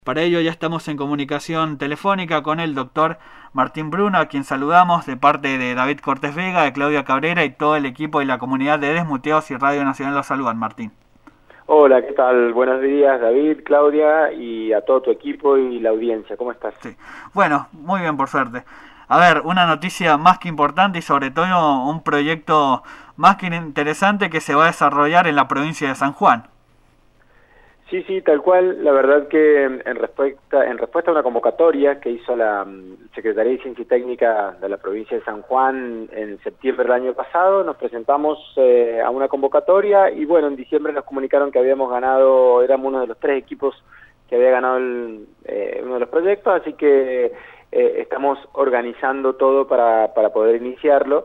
Para ello ya estamos en comunicación telefónica con el doctor Martín Bruno, a quien saludamos de parte de David Cortés Vega, de Claudia Cabrera y todo el equipo y la comunidad de Desmuteados y Radio Nacional los saludan, Martín. Hola, ¿qué tal? Buenos días, David, Claudia y a todo tu equipo y la audiencia. ¿Cómo estás? Sí. Bueno, muy bien, por suerte. A ver, una noticia más que importante y sobre todo un proyecto más que interesante que se va a desarrollar en la provincia de San Juan. Sí, tal cual. La verdad que en respuesta a una convocatoria que hizo la Secretaría de Ciencia y Técnica de la provincia de San Juan en septiembre del año pasado, nos presentamos a una convocatoria y bueno, en diciembre nos comunicaron que habíamos ganado, éramos uno de los 3 equipos que había ganado uno de los proyectos, así que estamos organizando todo para poder iniciarlo.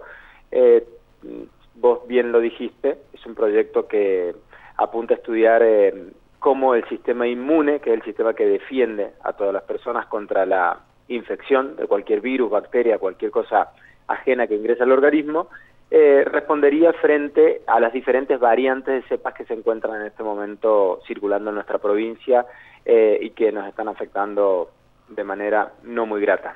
Vos bien lo dijiste, es un proyecto que apunta a estudiar cómo el sistema inmune, que es el sistema que defiende a todas las personas contra la infección de cualquier virus, bacteria, cualquier cosa ajena que ingresa al organismo, respondería frente a las diferentes variantes de cepas que se encuentran en este momento circulando en nuestra provincia y que nos están afectando de manera no muy grata.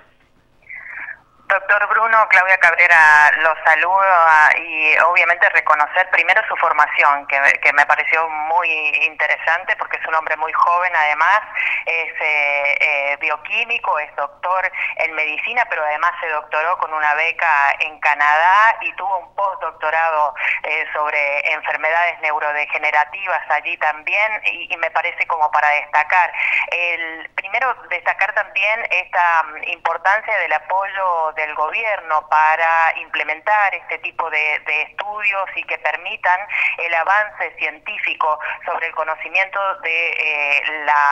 Doctor Bruno, Claudia Cabrera lo saluda y obviamente reconocer primero su formación, que me pareció muy interesante porque es un hombre muy joven, además es bioquímico, es doctor en medicina, pero además se doctoró con una beca en Canadá y tuvo un postdoctorado sobre enfermedades neurodegenerativas allí también y me parece como para destacar. Primero destacar también esta importancia del apoyo del gobierno para implementar este tipo de estudios y que permitan el avance científico sobre el conocimiento de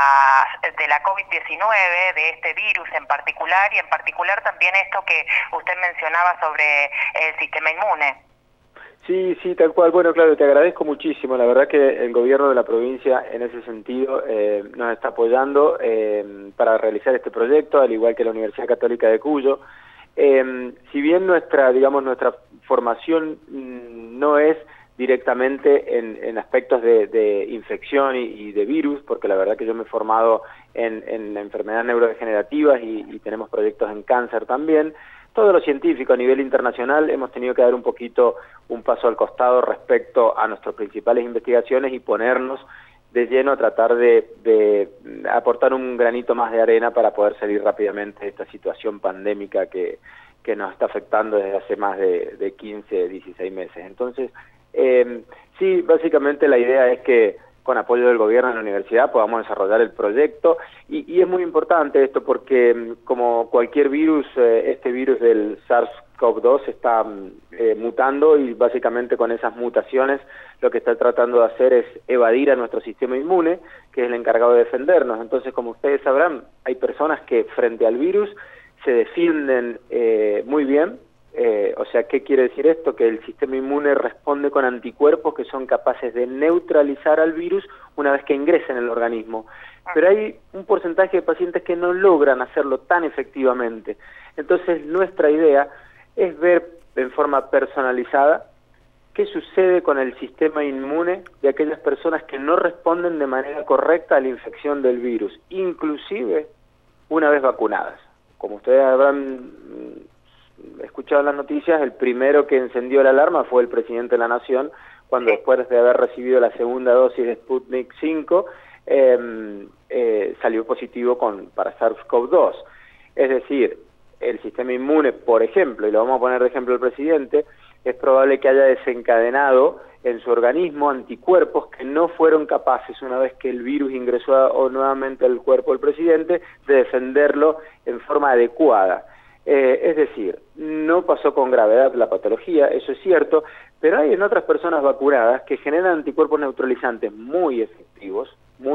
la COVID-19, de este virus en particular, y en particular también esto que usted mencionaba sobre el sistema inmune. Sí, tal cual. Bueno, claro, te agradezco muchísimo. La verdad que el gobierno de la provincia en ese sentido nos está apoyando para realizar este proyecto, al igual que la Universidad Católica de Cuyo. Si bien nuestra formación no es directamente en aspectos de infección y de virus, porque la verdad que yo me he formado en enfermedades neurodegenerativas y tenemos proyectos en cáncer también. Todo lo científico a nivel internacional hemos tenido que dar un paso al costado respecto a nuestras principales investigaciones y ponernos de lleno a tratar de aportar un granito más de arena para poder salir rápidamente de esta situación pandémica que nos está afectando desde hace más de 15, 16 meses. Entonces, sí, básicamente la idea es que con apoyo del gobierno de la universidad podamos desarrollar el proyecto y es muy importante esto porque como cualquier virus, este virus del SARS-CoV-2 está mutando y básicamente con esas mutaciones lo que está tratando de hacer es evadir a nuestro sistema inmune, que es el encargado de defendernos. Entonces, como ustedes sabrán, hay personas que frente al virus se defienden muy bien. O sea, ¿qué quiere decir esto? Que el sistema inmune responde con anticuerpos que son capaces de neutralizar al virus una vez que ingresa en el organismo. Pero hay un porcentaje de pacientes que no logran hacerlo tan efectivamente. Entonces, nuestra idea es ver en forma personalizada qué sucede con el sistema inmune de aquellas personas que no responden de manera correcta a la infección del virus, inclusive una vez vacunadas. Como ustedes habrán escuchado en las noticias, el primero que encendió la alarma fue el presidente de la Nación, cuando después de haber recibido la segunda dosis de Sputnik 5, salió positivo para SARS-CoV-2. Es decir, el sistema inmune, por ejemplo, y lo vamos a poner de ejemplo el presidente, es probable que haya desencadenado en su organismo anticuerpos que no fueron capaces, una vez que el virus ingresó nuevamente al cuerpo del presidente, de defenderlo en forma adecuada. Es decir, no pasó con gravedad la patología, eso es cierto, pero hay en otras personas vacunadas que generan anticuerpos neutralizantes muy efectivos,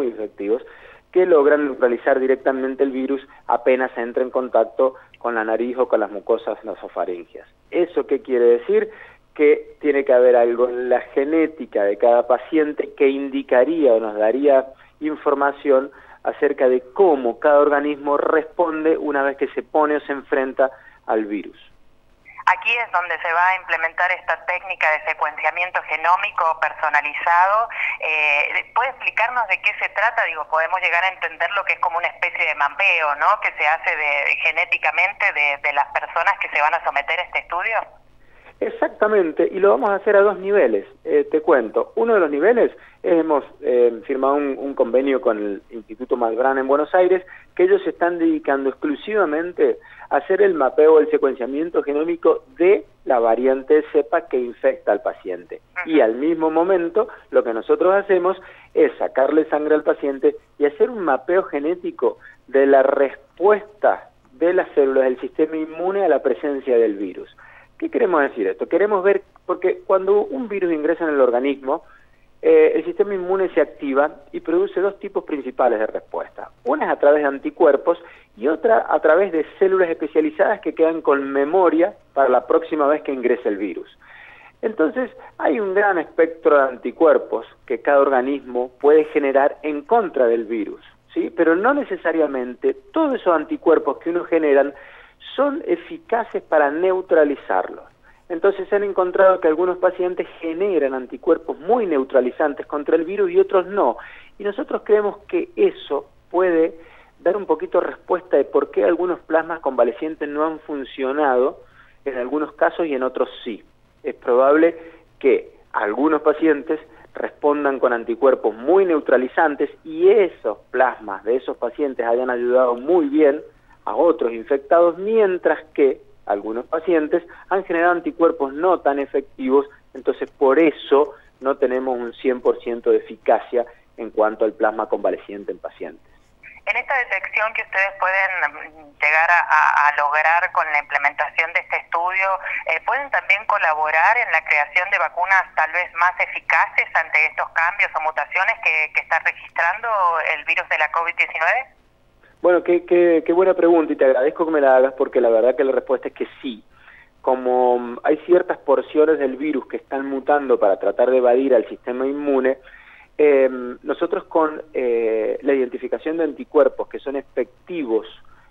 que logran neutralizar directamente el virus apenas entra en contacto con la nariz o con las mucosas nasofaringeas. ¿Eso qué quiere decir? Que tiene que haber algo en la genética de cada paciente que indicaría o nos daría información acerca de cómo cada organismo responde una vez que se pone o se enfrenta al virus. Aquí es donde se va a implementar esta técnica de secuenciamiento genómico personalizado. ¿Puede explicarnos de qué se trata? Digo, podemos llegar a entender lo que es como una especie de mapeo, ¿no?, que se hace genéticamente de las personas que se van a someter a este estudio. Exactamente, y lo vamos a hacer a 2 niveles, te cuento. Uno de los niveles, hemos firmado un convenio con el Instituto Malbrán en Buenos Aires, que ellos se están dedicando exclusivamente a hacer el mapeo, el secuenciamiento genómico de la variante cepa que infecta al paciente. Y al mismo momento, lo que nosotros hacemos es sacarle sangre al paciente y hacer un mapeo genético de la respuesta de las células del sistema inmune a la presencia del virus. ¿Qué queremos decir esto? Queremos ver, porque cuando un virus ingresa en el organismo, el sistema inmune se activa y produce 2 tipos principales de respuesta. Una es a través de anticuerpos y otra a través de células especializadas que quedan con memoria para la próxima vez que ingrese el virus. Entonces, hay un gran espectro de anticuerpos que cada organismo puede generar en contra del virus, ¿sí? Pero no necesariamente todos esos anticuerpos que uno generan son eficaces para neutralizarlos. Entonces se han encontrado que algunos pacientes generan anticuerpos muy neutralizantes contra el virus y otros no. Y nosotros creemos que eso puede dar un poquito de respuesta de por qué algunos plasmas convalecientes no han funcionado en algunos casos y en otros sí. Es probable que algunos pacientes respondan con anticuerpos muy neutralizantes y esos plasmas de esos pacientes hayan ayudado muy bien a otros infectados, mientras que algunos pacientes han generado anticuerpos no tan efectivos, entonces por eso no tenemos un 100% de eficacia en cuanto al plasma convaleciente en pacientes. En esta detección que ustedes pueden llegar a lograr con la implementación de este estudio, ¿pueden también colaborar en la creación de vacunas tal vez más eficaces ante estos cambios o mutaciones que está registrando el virus de la COVID-19? Bueno, qué buena pregunta y te agradezco que me la hagas porque la verdad que la respuesta es que sí. Como hay ciertas porciones del virus que están mutando para tratar de evadir al sistema inmune, nosotros con la identificación de anticuerpos que son efectivos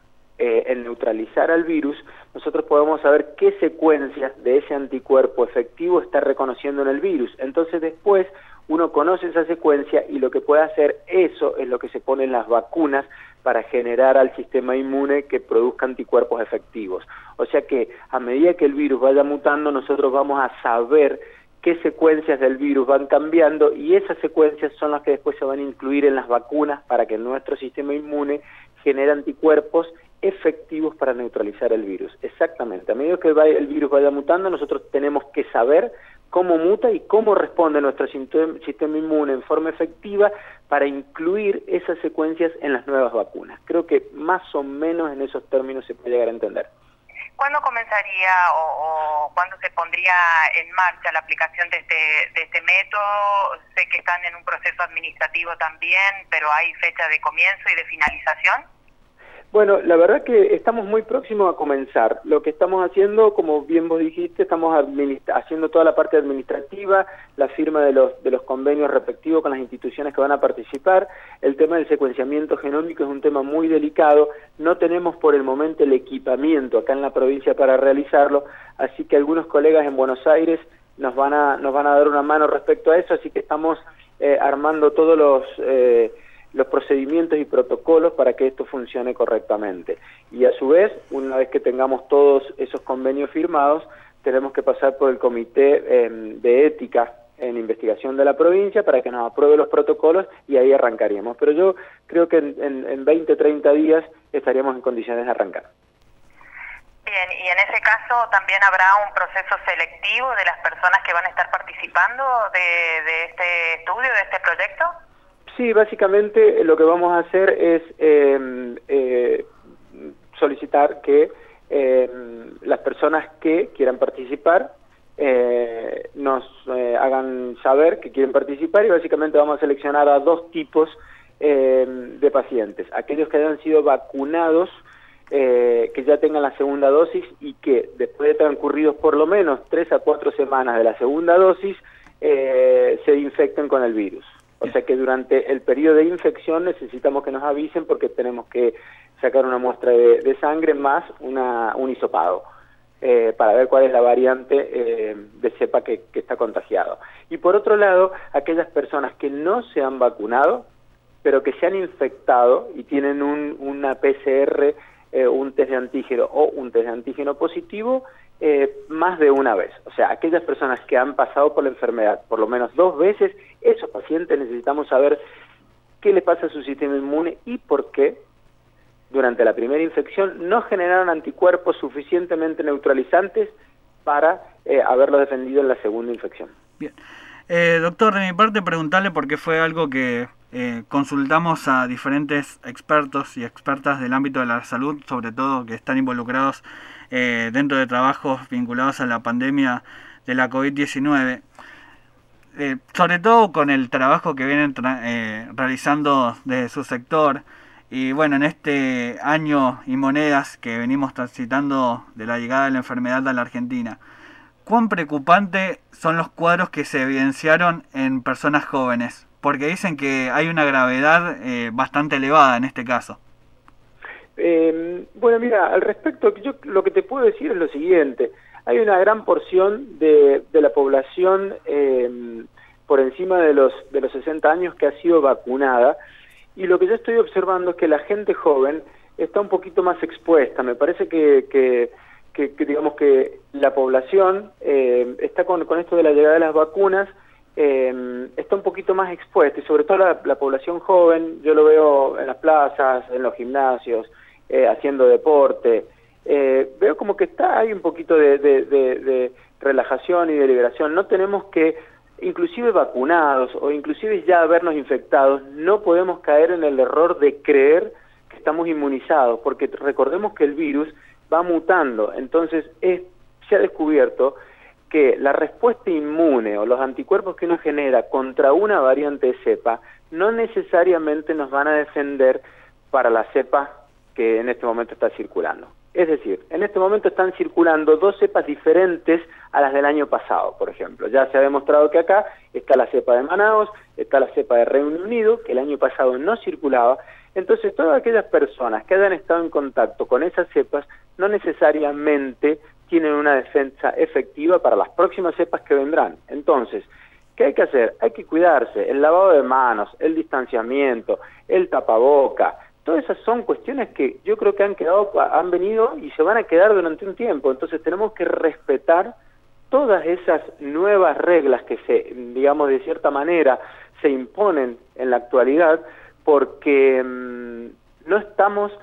en neutralizar al virus, nosotros podemos saber qué secuencias de ese anticuerpo efectivo está reconociendo en el virus. Entonces después uno conoce esa secuencia y lo que puede hacer, eso es lo que se pone en las vacunas para generar al sistema inmune que produzca anticuerpos efectivos. O sea que a medida que el virus vaya mutando, nosotros vamos a saber qué secuencias del virus van cambiando y esas secuencias son las que después se van a incluir en las vacunas para que nuestro sistema inmune genere anticuerpos efectivos para neutralizar el virus. Exactamente, a medida que el virus vaya mutando, nosotros tenemos que saber cómo muta y cómo responde nuestro sistema inmune en forma efectiva para incluir esas secuencias en las nuevas vacunas. Creo que más o menos en esos términos se puede llegar a entender. ¿Cuándo comenzaría o cuándo se pondría en marcha la aplicación de este método? Sé que están en un proceso administrativo también, pero ¿hay fecha de comienzo y de finalización? Bueno, la verdad que estamos muy próximos a comenzar. Lo que estamos haciendo, como bien vos dijiste, estamos haciendo toda la parte administrativa, la firma de los convenios respectivos con las instituciones que van a participar. El tema del secuenciamiento genómico es un tema muy delicado. No tenemos por el momento el equipamiento acá en la provincia para realizarlo, así que algunos colegas en Buenos Aires nos van a dar una mano respecto a eso, así que estamos armando todos los procedimientos y protocolos para que esto funcione correctamente. Y a su vez, una vez que tengamos todos esos convenios firmados, tenemos que pasar por el Comité de Ética en Investigación de la provincia para que nos apruebe los protocolos y ahí arrancaríamos. Pero yo creo que en 20, 30 días estaríamos en condiciones de arrancar. Bien, y en ese caso también habrá un proceso selectivo de las personas que van a estar participando de este estudio, de este proyecto. Sí, básicamente lo que vamos a hacer es solicitar que las personas que quieran participar nos hagan saber que quieren participar y básicamente vamos a seleccionar a 2 tipos de pacientes. Aquellos que hayan sido vacunados, que ya tengan la segunda dosis y que después de transcurridos por lo menos 3 a 4 semanas de la segunda dosis se infecten con el virus. O sea que durante el periodo de infección necesitamos que nos avisen porque tenemos que sacar una muestra de sangre más un hisopado. para ver cuál es la variante de cepa que está contagiado. Y por otro lado, aquellas personas que no se han vacunado, pero que se han infectado y tienen una PCR, un test de antígeno o un test de antígeno positivo, más de una vez. O sea, aquellas personas que han pasado por la enfermedad por lo menos 2 veces, esos pacientes necesitamos saber qué le pasa a su sistema inmune y por qué durante la primera infección no generaron anticuerpos suficientemente neutralizantes para haberlo defendido en la segunda infección. Bien. Doctor, de mi parte preguntarle porque fue algo que consultamos a diferentes expertos y expertas del ámbito de la salud, sobre todo que están involucrados dentro de trabajos vinculados a la pandemia de la COVID-19. Sobre todo con el trabajo que vienen realizando desde su sector. Y bueno, en este año y monedas que venimos transitando de la llegada de la enfermedad a la Argentina, ¿cuán preocupante son los cuadros que se evidenciaron en personas jóvenes? Porque dicen que hay una gravedad bastante elevada en este caso. Bueno, mira, al respecto, yo lo que te puedo decir es lo siguiente. Hay una gran porción de la población por encima de los 60 años que ha sido vacunada, y lo que yo estoy observando es que la gente joven está un poquito más expuesta. Me parece que digamos que la población está con esto de la llegada de las vacunas, está un poquito más expuesta, y sobre todo la población joven. Yo lo veo en las plazas, en los gimnasios, haciendo deporte. Veo como que hay un poquito de relajación y de liberación. No tenemos que, inclusive vacunados o inclusive ya habernos infectados, no podemos caer en el error de creer que estamos inmunizados, porque recordemos que el virus va mutando. Entonces se ha descubierto que la respuesta inmune o los anticuerpos que uno genera contra una variante de cepa no necesariamente nos van a defender para la cepa que en este momento está circulando. Es decir, en este momento están circulando 2 cepas diferentes a las del año pasado, por ejemplo. Ya se ha demostrado que acá está la cepa de Manaos, está la cepa de Reino Unido, que el año pasado no circulaba. Entonces, todas aquellas personas que hayan estado en contacto con esas cepas no necesariamente tienen una defensa efectiva para las próximas cepas que vendrán. Entonces, ¿qué hay que hacer? Hay que cuidarse, el lavado de manos, el distanciamiento, el tapaboca. Todas esas son cuestiones que yo creo que han venido y se van a quedar durante un tiempo. Entonces tenemos que respetar todas esas nuevas reglas que digamos, de cierta manera se imponen en la actualidad, porque no estamos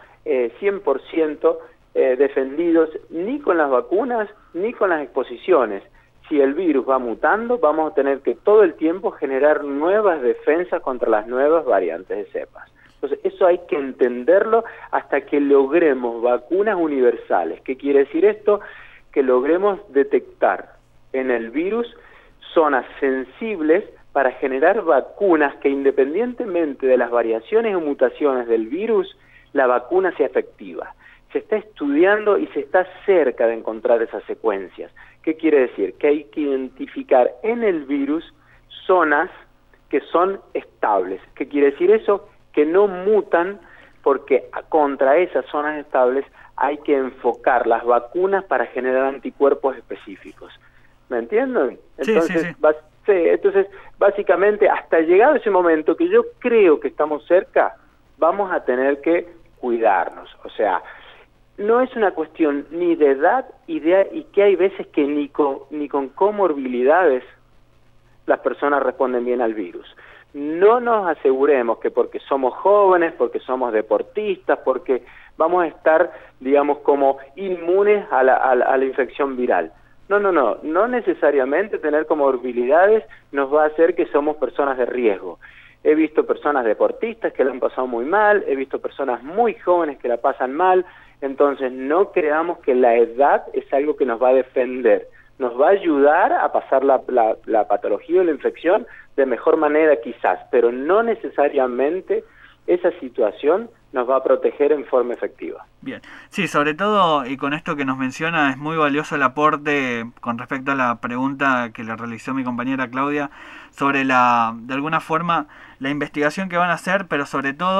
100% defendidos ni con las vacunas ni con las exposiciones. Si el virus va mutando, vamos a tener que todo el tiempo generar nuevas defensas contra las nuevas variantes de cepas. Entonces, eso hay que entenderlo hasta que logremos vacunas universales. ¿Qué quiere decir esto? Que logremos detectar en el virus zonas sensibles para generar vacunas que, independientemente de las variaciones o mutaciones del virus, la vacuna sea efectiva. Se está estudiando y se está cerca de encontrar esas secuencias. ¿Qué quiere decir? Que hay que identificar en el virus zonas que son estables. ¿Qué quiere decir eso? Que no mutan, porque contra esas zonas estables hay que enfocar las vacunas para generar anticuerpos específicos. ¿Me entienden? Entonces, sí. Entonces, básicamente, hasta llegado ese momento, que yo creo que estamos cerca, vamos a tener que cuidarnos. O sea, no es una cuestión ni de edad y que hay veces que ni con comorbilidades las personas responden bien al virus. No nos aseguremos que porque somos jóvenes, porque somos deportistas, porque vamos a estar, digamos, como inmunes a la infección viral. No necesariamente tener comorbilidades nos va a hacer que somos personas de riesgo. He visto personas deportistas que la han pasado muy mal, he visto personas muy jóvenes que la pasan mal. Entonces no creamos que la edad es algo que nos va a defender. Nos va a ayudar a pasar la patología o la infección de mejor manera quizás, pero no necesariamente esa situación nos va a proteger en forma efectiva. Bien, sí, sobre todo, y con esto que nos menciona, es muy valioso el aporte con respecto a la pregunta que le realizó mi compañera Claudia sobre de alguna forma, la investigación que van a hacer, pero sobre todo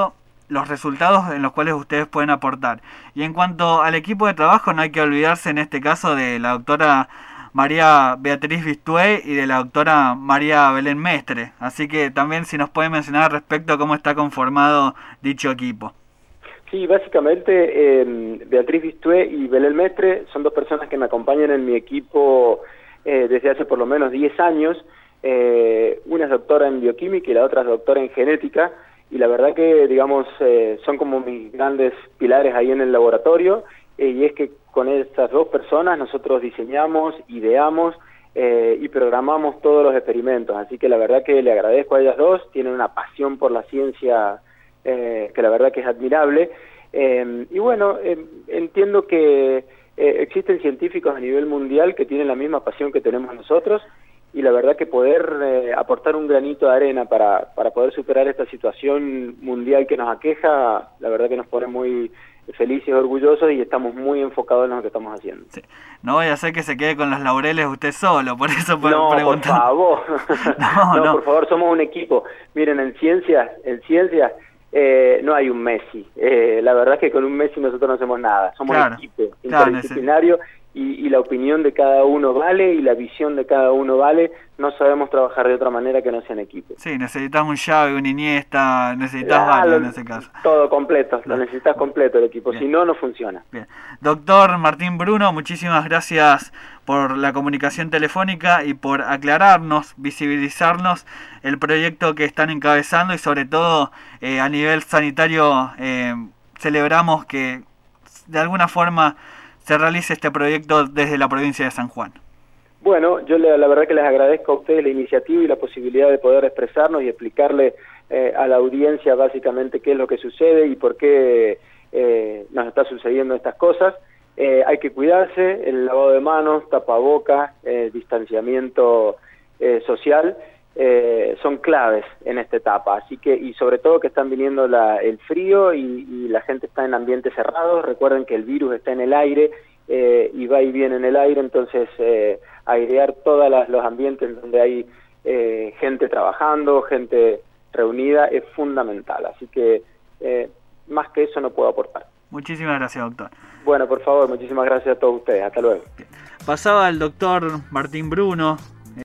los resultados en los cuales ustedes pueden aportar. Y en cuanto al equipo de trabajo, no hay que olvidarse en este caso de la doctora María Beatriz Vistué y de la doctora María Belén Mestre. Así que también si nos puede mencionar al respecto cómo está conformado dicho equipo. Sí, básicamente Beatriz Vistué y Belén Mestre son dos personas que me acompañan en mi equipo desde hace por lo menos 10 años. Una es doctora en bioquímica y la otra es doctora en genética, y la verdad que, digamos, son como mis grandes pilares ahí en el laboratorio, y es que con estas dos personas nosotros diseñamos, ideamos y programamos todos los experimentos, así que la verdad que le agradezco a ellas dos, tienen una pasión por la ciencia que la verdad que es admirable, y bueno, entiendo que existen científicos a nivel mundial que tienen la misma pasión que tenemos nosotros, y la verdad que poder aportar un granito de arena para poder superar esta situación mundial que nos aqueja, la verdad que nos pone muy felices y orgullosos, y estamos muy enfocados en lo que estamos haciendo. Sí. No voy a hacer que se quede con los laureles usted solo, por eso no, preguntar. Por favor. no, por favor, somos un equipo. Miren, en ciencias no hay un Messi. La verdad es que con un Messi nosotros no hacemos nada. Somos equipo interdisciplinario, y la opinión de cada uno vale y la visión de cada uno vale. No sabemos trabajar de otra manera que no sea en equipo. Sí, necesitas un Xavi, un Iniesta, necesitas varios en ese caso. Todo completo, lo necesitas completo el equipo, si no, no funciona. Bien. Doctor Martín Bruno, muchísimas gracias por la comunicación telefónica y por aclararnos, visibilizarnos el proyecto que están encabezando, y sobre todo a nivel sanitario celebramos que de alguna forma se realice este proyecto desde la provincia de San Juan. Bueno, yo la verdad que les agradezco a ustedes la iniciativa y la posibilidad de poder expresarnos y explicarle a la audiencia básicamente qué es lo que sucede y por qué nos está sucediendo estas cosas. Hay que cuidarse, el lavado de manos, tapabocas, distanciamiento social, son claves en esta etapa, así que, y sobre todo que están viniendo el frío y la gente está en ambientes cerrados. Recuerden que el virus está en el aire y va y viene en el aire, entonces airear todos los ambientes donde hay gente trabajando, gente reunida, es fundamental, así que más que eso no puedo aportar. Muchísimas gracias, doctor. Bueno, por favor, muchísimas gracias a todos ustedes, hasta luego. Pasaba el doctor Martín Bruno,